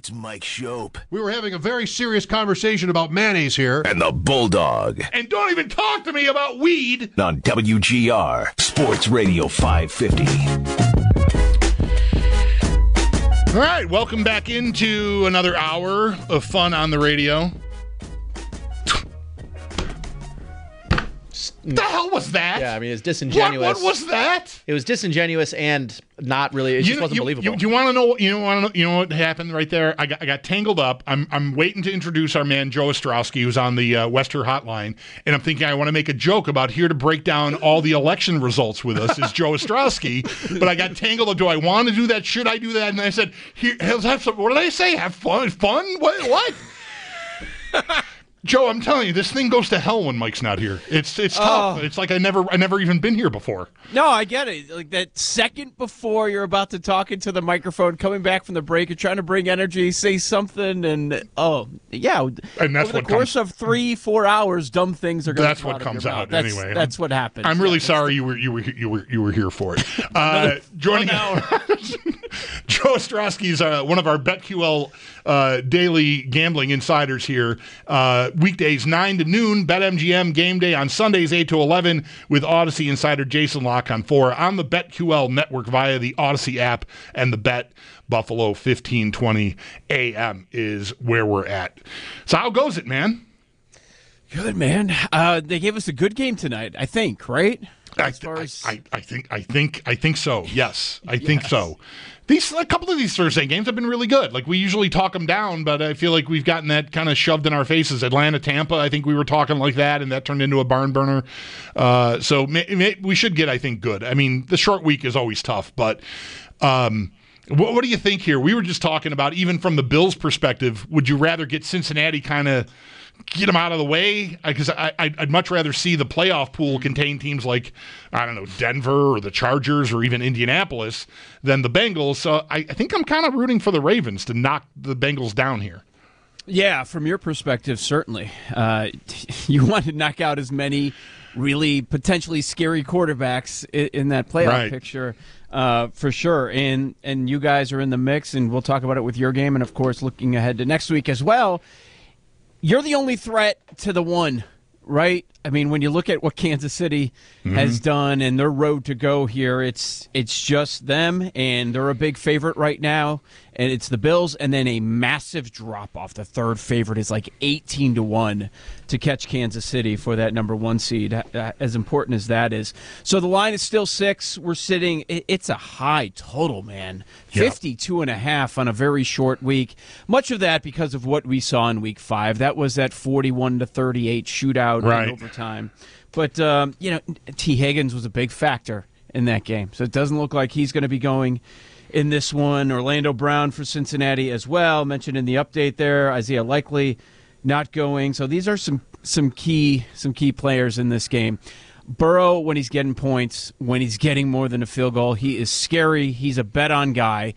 It's Mike Shope. We were having a very serious conversation about mayonnaise here. And the Bulldog. And don't even talk to me about weed. On WGR, Sports Radio 550. All right, welcome back into another hour of fun on the radio. The hell was that? Yeah, I mean, it's disingenuous. What was that? It was disingenuous and not really. It just wasn't believable. You want to know? You know what happened right there? I got tangled up. I'm waiting to introduce our man Joe Ostrowski, who's on the Wester Hotline, and I'm thinking I want to make a joke about here to break down all the election results with us is Joe Ostrowski, but I got tangled up. Do I want to do that? Should I do that? And I said, "Here, have some." What did I say? Have fun? Fun? What? Joe, I'm telling you, this thing goes to hell when Mike's not here. It's tough. It's like I never even been here before. No, I get it. Like that second before you're about to talk into the microphone, coming back from the break, you're trying to bring energy, say something, and and that's over the course of 3-4 hours, dumb things are going to. That's what comes out anyway. That's what happens. I'm really sorry you were here for it. Joining Joe Ostrowski is one of our BetQL daily gambling insiders here. Weekdays 9 to noon, BetMGM game day on Sundays 8 to 11 with Odyssey insider Jason Locke on 4 on the BetQL network via the Odyssey app, and the Bet Buffalo 1520 AM is where we're at. So how goes it, man? Good, man. They gave us a good game tonight, I think, right? I think so. Yes, I think so. A couple of these Thursday games have been really good. Like, we usually talk them down, but I feel like we've gotten that kind of shoved in our faces. Atlanta, Tampa, I think we were talking like that, and that turned into a barn burner. So we should get, I think, good. I mean, the short week is always tough, but what do you think here? We were just talking about, even from the Bills' perspective, would you rather get Cincinnati kind of get them out of the way? Because I'd much rather see the playoff pool contain teams like, I don't know, Denver or the Chargers or even Indianapolis than the Bengals. So I think I'm kind of rooting for the Ravens to knock the Bengals down here. Yeah, from your perspective, certainly. You want to knock out as many really potentially scary quarterbacks in that playoff picture, for sure. And you guys are in the mix, and we'll talk about it with your game, and, of course, looking ahead to next week as well. You're the only threat to the one, right? I mean, when you look at what Kansas City has done and their road to go here, it's just them, and they're a big favorite right now, and it's the Bills, and then a massive drop-off. The third favorite is like 18-1 to catch Kansas City for that number one seed, as important as that is. So the line is still 6. We're sitting, it's a high total, man. 52.5 on a very short week. Much of that because of what we saw in week 5. That was that 41-38 shootout in overtime. But, T. Higgins was a big factor in that game. So it doesn't look like he's going to be going in this one. Orlando Brown for Cincinnati as well, mentioned in the update there. Isaiah Likely not going. So these are some key players in this game. Burrow, when he's getting points, when he's getting more than a field goal, he is scary. He's a bet-on guy.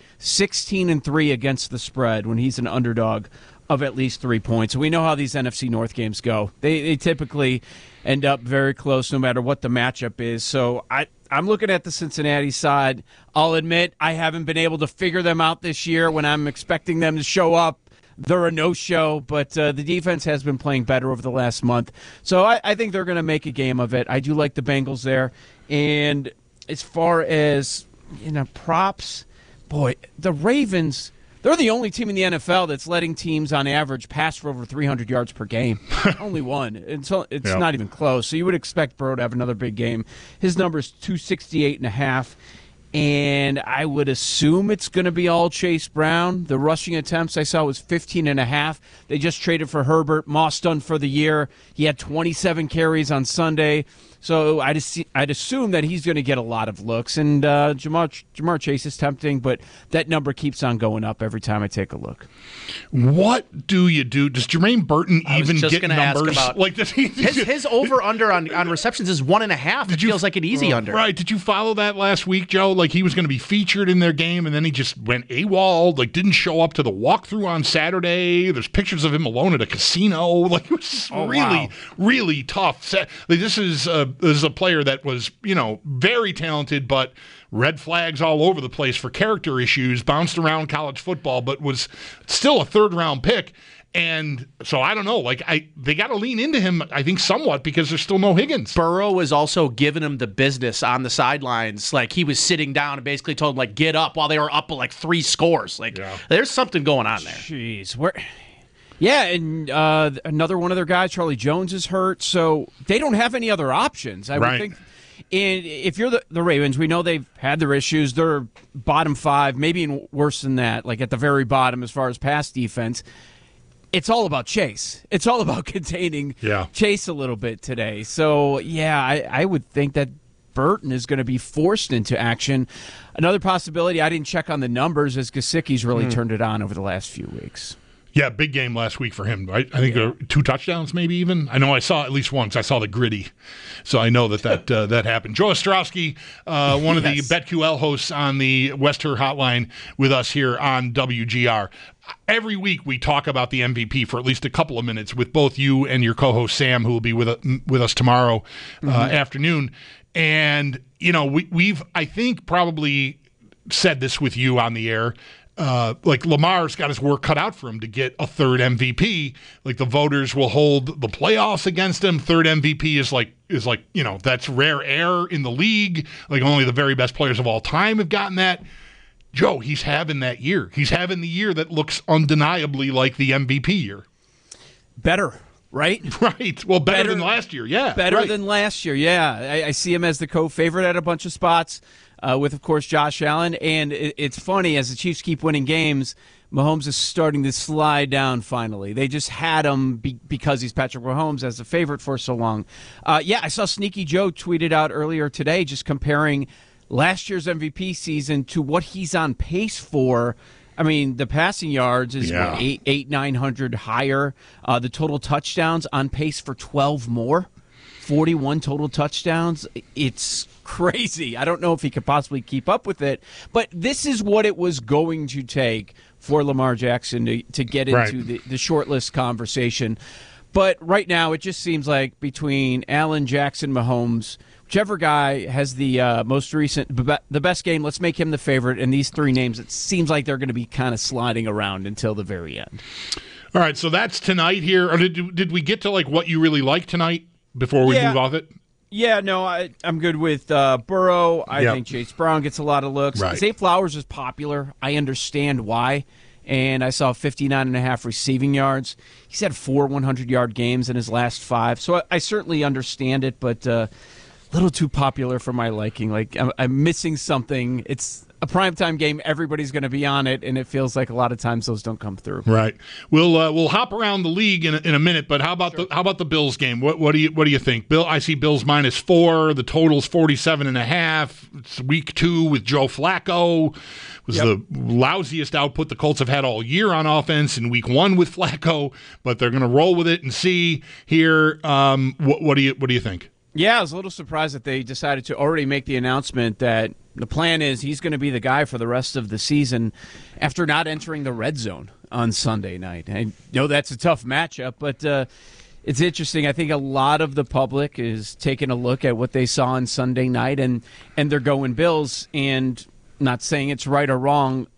16-3 against the spread when he's an underdog of at least 3 points. We know how these NFC North games go. They typically end up very close no matter what the matchup is. So I'm looking at the Cincinnati side. I'll admit I haven't been able to figure them out this year. When I'm expecting them to show up, they're a no-show, but the defense has been playing better over the last month. So I think they're going to make a game of it. I do like the Bengals there. And as far as, props, boy, the Ravens, they're the only team in the NFL that's letting teams on average pass for over 300 yards per game. Only one. It's not even close. So you would expect Burrow to have another big game. His number is 268.5. And I would assume it's going to be all Chase Brown. The rushing attempts I saw was 15.5. They just traded for Herbert. Moss done for the year. He had 27 carries on Sunday. So I'd assume that he's going to get a lot of looks. And Jamar Chase is tempting, but that number keeps on going up every time I take a look. What do you do? Does Jermaine Burton even get numbers? Does his over-under on receptions is 1.5. It feels like an easy under. Right. Did you follow that last week, Joe? Like, he was going to be featured in their game, and then he just went AWOL, didn't show up to the walkthrough on Saturday. There's pictures of him alone at a casino. It was really tough. This is a player that was, very talented, but red flags all over the place for character issues, bounced around college football, but was still a third-round pick. And so I don't know. They got to lean into him, I think, somewhat because there's still no Higgins. Burrow was also giving him the business on the sidelines. Like, he was sitting down and basically told him, like, get up while they were up like 3 scores. There's something going on there. Jeez, yeah, and another one of their guys, Charlie Jones, is hurt, so they don't have any other options. I would think. And if you're the Ravens, we know they've had their issues. They're bottom 5, maybe worse than that, like at the very bottom as far as pass defense. It's all about Chase. It's all about containing Chase a little bit today. So, yeah, I would think that Burton is going to be forced into action. Another possibility, I didn't check on the numbers, is Gesicki's really turned it on over the last few weeks. Yeah, big game last week for him, right? I think 2 touchdowns maybe even. I know I saw at least once. I saw the gritty. So I know that happened. Joe Ostrowski, one of the BetQL hosts on the West Her Hotline with us here on WGR. Every week we talk about the MVP for at least a couple of minutes with both you and your co-host Sam, who will be with us tomorrow afternoon. And, we've, I think, probably said this with you on the air. Lamar's got his work cut out for him to get a third MVP. Like, the voters will hold the playoffs against him. Third MVP is like that's rare air in the league. Like, only the very best players of all time have gotten that. Joe, he's having that year. He's having the year that looks undeniably like the MVP year. Better, right? Right. Well, better than last year, yeah. Better than last year, yeah. I see him as the co-favorite at a bunch of spots with, of course, Josh Allen. And it's funny, as the Chiefs keep winning games, Mahomes is starting to slide down finally. They just had him because he's Patrick Mahomes as a favorite for so long. I saw Sneaky Joe tweeted out earlier today just comparing last year's MVP season to what he's on pace for. I mean, the passing yards is 900 higher. The total touchdowns on pace for 12 more. 41 total touchdowns. It's crazy. I don't know if he could possibly keep up with it, but this is what it was going to take for Lamar Jackson to get into the shortlist conversation. But right now, it just seems like between Allen, Jackson, Mahomes, whichever guy has the most recent, the best game, let's make him the favorite. And these 3 names, it seems like they're going to be kind of sliding around until the very end. All right, so that's tonight here. Or did we get to what you really like tonight before we move off it? Yeah, no, I'm good with Burrow. I think Chase Brown gets a lot of looks. Zay Flowers is popular. I understand why. And I saw 59.5 receiving yards. He's had 4 100-yard games in his last 5. So I certainly understand it, but a little too popular for my liking. Like, I'm missing something. It's a primetime game. Everybody's going to be on it, and it feels like a lot of times those don't come through. Right. We'll hop around the league in a minute, but how about the Bills game? What do you think? I see Bills -4. The total's 47.5. It's week 2 with Joe Flacco. It was the lousiest output the Colts have had all year on offense in week 1 with Flacco, but they're going to roll with it and see here. What do you think? Yeah, I was a little surprised that they decided to already make the announcement that the plan is he's going to be the guy for the rest of the season after not entering the red zone on Sunday night. I know that's a tough matchup, but it's interesting. I think a lot of the public is taking a look at what they saw on Sunday night, and they're going Bills. And not saying it's right or wrong.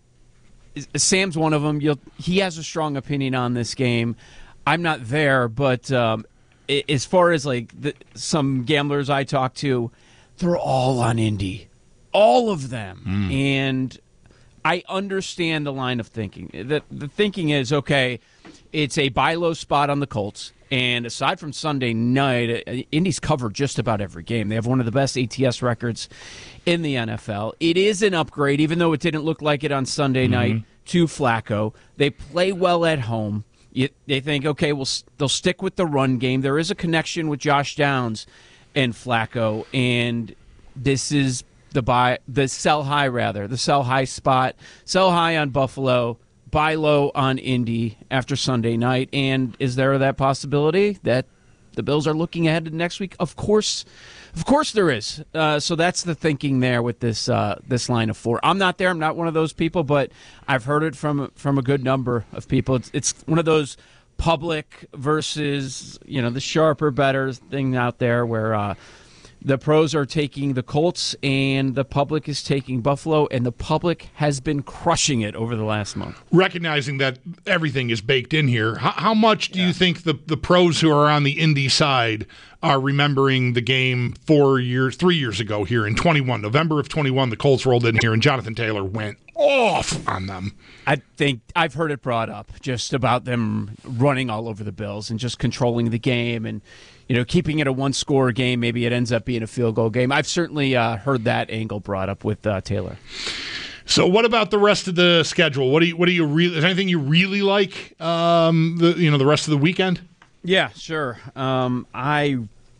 Sam's one of them. He has a strong opinion on this game. I'm not there, but as far as some gamblers I talk to, they're all on Indy. All of them. And I understand the line of thinking. The thinking is, okay, it's a buy low spot on the Colts. And aside from Sunday night, Indy's covered just about every game. They have one of the best ATS records in the NFL. It is an upgrade, even though it didn't look like it on Sunday night, to Flacco. They play well at home. They think, okay, they'll stick with the run game. There is a connection with Josh Downs and Flacco, and this is the sell high spot. Sell high on Buffalo, buy low on Indy after Sunday night. And is there that possibility that the Bills are looking ahead to next week? Of course there is. So that's the thinking there with this line of 4. I'm not there. I'm not one of those people, but I've heard it from a good number of people. It's one of those public versus the sharper, better thing out there where The pros are taking the Colts, and the public is taking Buffalo, and the public has been crushing it over the last month. Recognizing that everything is baked in here, how much do you think the pros who are on the Indy side are remembering the game 3 years ago here in 21, November of 21, the Colts rolled in here, and Jonathan Taylor went off on them? I think I've heard it brought up just about them running all over the Bills and just controlling the game and keeping it a one-score game. Maybe it ends up being a field goal game. I've certainly heard that angle brought up with Taylor. So, what about the rest of the schedule? What do you really? Is there anything you really like? The rest of the weekend. Yeah, sure. I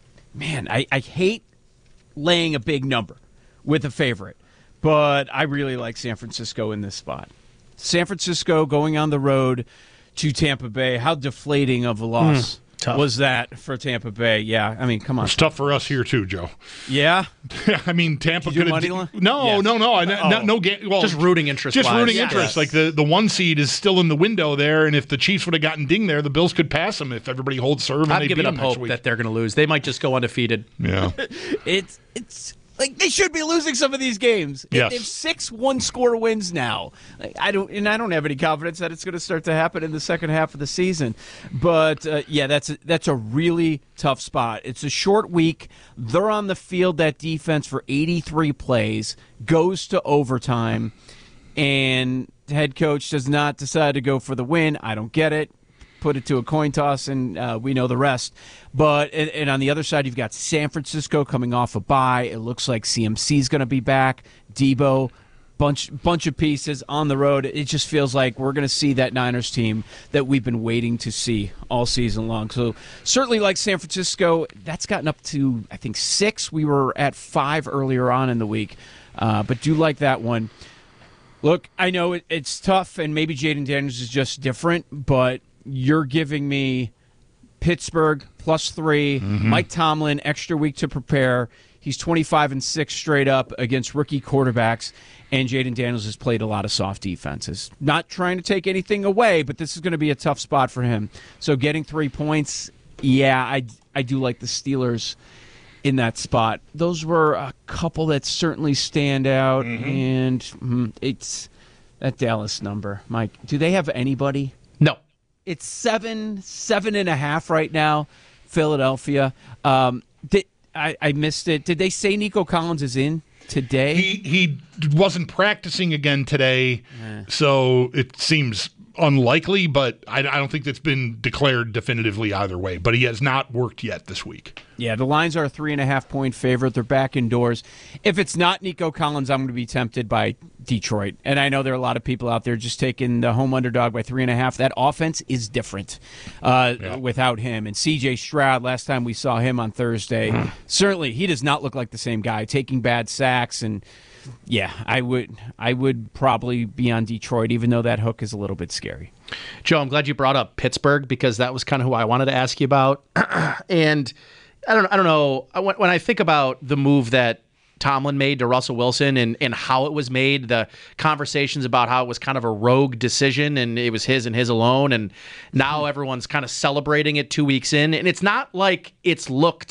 hate laying a big number with a favorite, but I really like San Francisco in this spot. San Francisco going on the road to Tampa Bay. How deflating of a loss was that for Tampa Bay? Yeah, I mean, come on. It's tough for us here too, Joe. Yeah, I mean, Tampa could have. No. Well, just rooting interest. Just rooting interest. Yes. Like the one seed is still in the window there, and if the Chiefs would have gotten dinged there, the Bills could pass them if everybody holds serve. I'm giving up hope that they're going to lose. They might just go undefeated. Yeah, it's like they should be losing some of these games. Yes. They have 6 one-score wins now. I don't have any confidence that it's going to start to happen in the second half of the season. But that's a really tough spot. It's a short week. They're on the field, that defense, for 83 plays, goes to overtime, and the head coach does not decide to go for the win. I don't get it. Put it to a coin toss, and we know the rest. But and on the other side, you've got San Francisco coming off a bye. It looks like CMC's going to be back. Debo, bunch of pieces on the road. It just feels like we're going to see that Niners team that we've been waiting to see all season long. So certainly like San Francisco, that's gotten up to, I think, 6. We were at 5 earlier on in the week. But do like that one. Look, I know it's tough, and maybe Jayden Daniels is just different, but you're giving me Pittsburgh +3, Mike Tomlin, extra week to prepare. He's 25-6 straight up against rookie quarterbacks, and Jayden Daniels has played a lot of soft defenses. Not trying to take anything away, but this is going to be a tough spot for him. So getting 3 points, I do like the Steelers in that spot. Those were a couple that certainly stand out, and it's that Dallas number. Mike, do they have anybody? No. It's 7.5 right now, Philadelphia. I missed it. Did they say Nico Collins is in today? He wasn't practicing again today, so it seems unlikely, but I don't think that's been declared definitively either way. But he has not worked yet this week. Yeah, the Lions are a 3.5-point favorite. They're back indoors. If it's not Nico Collins, I'm going to be tempted by Detroit. And I know there are a lot of people out there just taking the home underdog by 3.5. That offense is different without him. And C.J. Stroud, last time we saw him on Thursday, certainly he does not look like the same guy, taking bad sacks. And yeah, I would probably be on Detroit, even though that hook is a little bit scary. Joe, I'm glad you brought up Pittsburgh, because that was kind of who I wanted to ask you about. And I don't know, when I think about the move that Tomlin made to Russell Wilson and how it was made, the conversations about how it was kind of a rogue decision and it was his and his alone, and now everyone's kind of celebrating it 2 weeks in, and it's not like it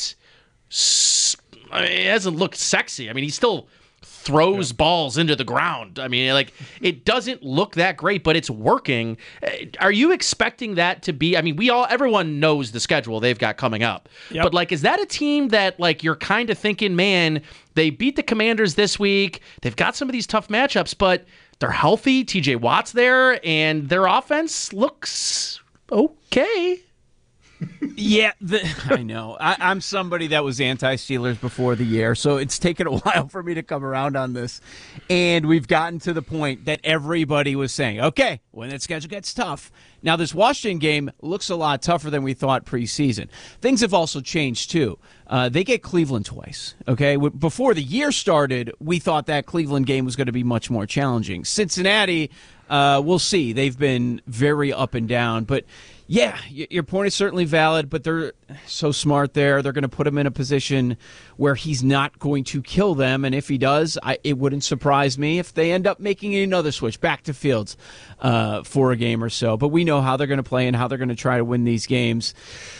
hasn't looked sexy. I mean, he still throws balls into the ground. I mean, like, it doesn't look that great, but it's working. Are you expecting that to be, I mean, everyone knows the schedule they've got coming up. Yep. But, like, is that a team that, like, you're kind of thinking, man, they beat the Commanders this week, they've got some of these tough matchups, but they're healthy, TJ Watt's there, and their offense looks okay? Yeah, I know. I'm somebody that was anti-Steelers before the year, so it's taken a while for me to come around on this. And we've gotten to the point that everybody was saying, okay, when that schedule gets tough. Now, this Washington game looks a lot tougher than we thought preseason. Things have also changed, too. They get Cleveland twice, okay? Before the year started, we thought that Cleveland game was going to be much more challenging. Cincinnati, we'll see. They've been very up and down, but yeah, your point is certainly valid, but they're so smart there. They're going to put him in a position where he's not going to kill them, and if he does, it wouldn't surprise me if they end up making another switch back to Fields for a game or so. But we know how they're going to play and how they're going to try to win these games.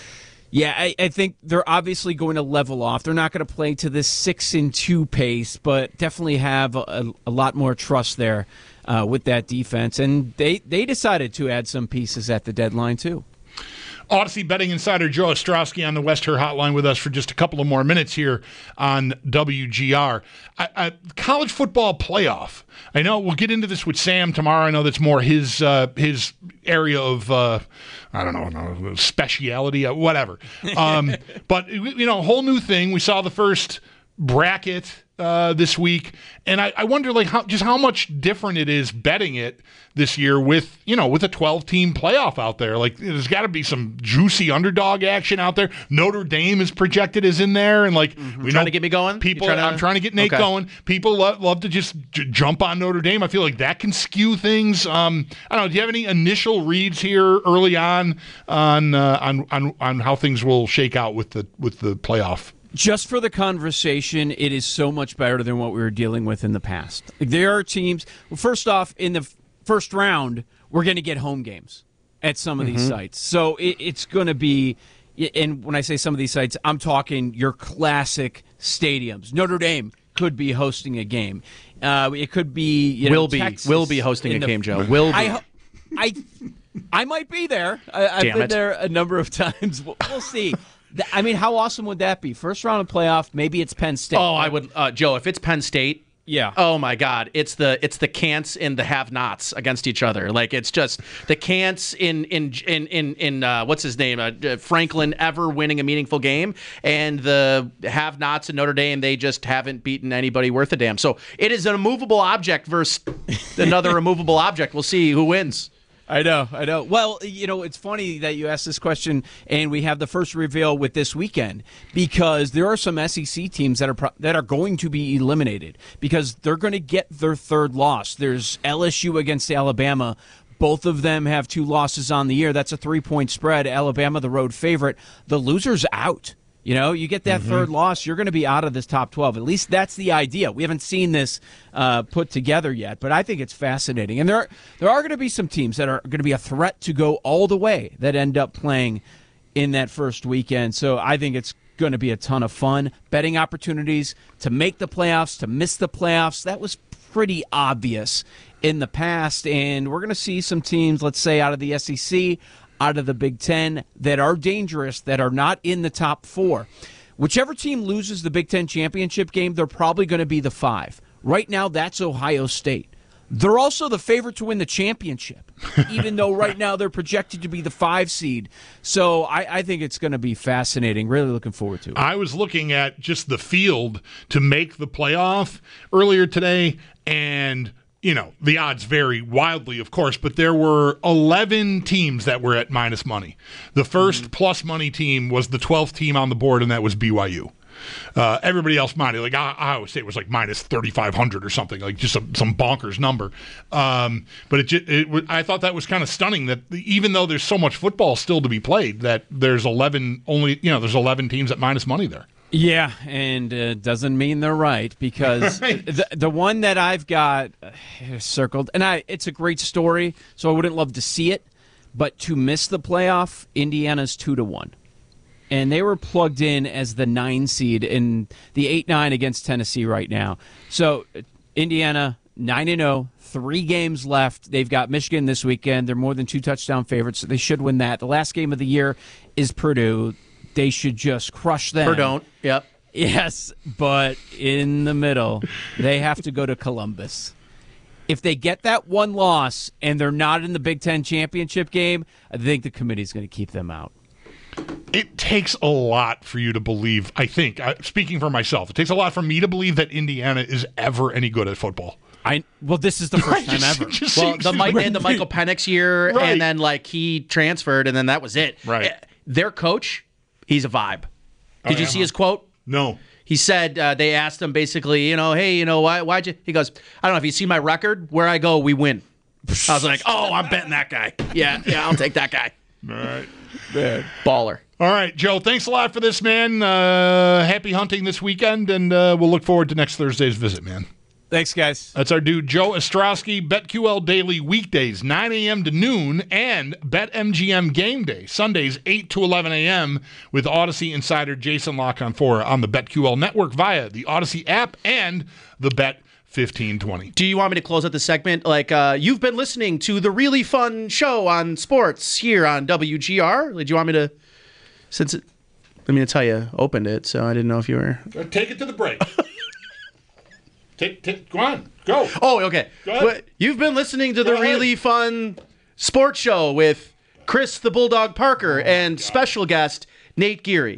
Yeah, I think they're obviously going to level off. They're not going to play to this 6-2 pace, but definitely have a lot more trust there with that defense. And they decided to add some pieces at the deadline, too. Odyssey betting insider Joe Ostrowski on the West Her Hotline with us for just a couple of more minutes here on WGR. College football playoff. I know we'll get into this with Sam tomorrow. I know that's more his area of I don't know speciality, whatever. But whole new thing. We saw the first bracket this week, and I wonder how much different it is betting it this year with a 12-team playoff out there. Like, there's got to be some juicy underdog action out there. Notre Dame is projected as in there, and trying to get me going. I'm trying to get Nate going. People love to just jump on Notre Dame. I feel like that can skew things. I don't know. Do you have any initial reads here early on how things will shake out with the playoff? Just for the conversation, it is so much better than what we were dealing with in the past. There are teams. Well, first off, in the first round, we're going to get home games at some of these sites. So it's going to be, and when I say some of these sites, I'm talking your classic stadiums. Notre Dame could be hosting a game. It could be, Texas will be hosting a game, Joe. Will be. I might be there. I've been there a number of times. We'll see. I mean, how awesome would that be? First round of playoff, maybe it's Penn State. Oh, I would, Joe. If it's Penn State, yeah. Oh my God, it's the Cants and the have-nots against each other. Like, it's just the Cants in what's his name, Franklin, ever winning a meaningful game, and the have-nots in Notre Dame, they just haven't beaten anybody worth a damn. So it is an immovable object versus another immovable object. We'll see who wins. I know. Well, it's funny that you asked this question, and we have the first reveal with this weekend, because there are some SEC teams that are going to be eliminated because they're going to get their third loss. There's LSU against Alabama. Both of them have 2 losses on the year. That's a 3-point spread. Alabama, the road favorite. The loser's out. You get that third loss, you're going to be out of this top 12. At least that's the idea. We haven't seen this put together yet, but I think it's fascinating. And there are going to be some teams that are going to be a threat to go all the way that end up playing in that first weekend. So I think it's going to be a ton of fun. Betting opportunities to make the playoffs, to miss the playoffs, that was pretty obvious in the past. And we're going to see some teams, let's say, out of the SEC, out of the Big Ten, that are dangerous, that are not in the top 4. Whichever team loses the Big Ten championship game, they're probably going to be the 5. Right now, that's Ohio State. They're also the favorite to win the championship, even though right now they're projected to be the 5 seed. So I think it's going to be fascinating. Really looking forward to it. I was looking at just the field to make the playoff earlier today, and the odds vary wildly, of course, but there were 11 teams that were at minus money. The first plus money team was the 12th team on the board, and that was BYU. Everybody else minus, like Iowa State was like minus 3,500 or something, like just some bonkers number. But I thought that was kind of stunning that even though there's so much football still to be played, that there's 11 teams at minus money there. Yeah, and doesn't mean they're right, because the one that I've got circled, and it's a great story, so I wouldn't love to see it, but to miss the playoff, Indiana's 2-1. And they were plugged in as the 9 seed in the 8-9 against Tennessee right now. So Indiana, 9-0, 3 games left. They've got Michigan this weekend. They're more than 2 touchdown favorites, so they should win that. The last game of the year is Purdue. They should just crush them. Purdue, yep. Yes, but in the middle, they have to go to Columbus. If they get that 1 loss and they're not in the Big Ten championship game, I think the committee's going to keep them out. It takes a lot for you to believe, I think, speaking for myself, it takes a lot for me to believe that Indiana is ever any good at football. Well, this is the first time ever. Well, the Michael Penix year, right. And then he transferred, and then that was it. Right. Their coach, he's a vibe. Did you see his quote? No. He said they asked him basically, hey, why'd you? He goes, I don't know if you see my record. Where I go, we win. I was like, I'm betting that guy. Yeah, I'll take that guy. All right. Man. Baller. All right, Joe, thanks a lot for this, man. Happy hunting this weekend, and we'll look forward to next Thursday's visit, man. Thanks, guys. That's our dude, Joe Ostrowski. BetQL Daily weekdays, 9 a.m. to noon, and BetMGM Game Day, Sundays, 8 to 11 a.m. with Odyssey insider Jason Lock-on-4 on the BetQL network via the Odyssey app and the Bet 1520. Do you want me to close out the segment? Like, you've been listening to the really fun show on sports here on WGR. Do you want me to, that's how you opened it, so I didn't know if you were. Take it to the break. Go on. Go. Oh, okay. Go ahead. You've been listening to the really fun sports show with Chris the Bulldog Parker and special guest Nate Geary.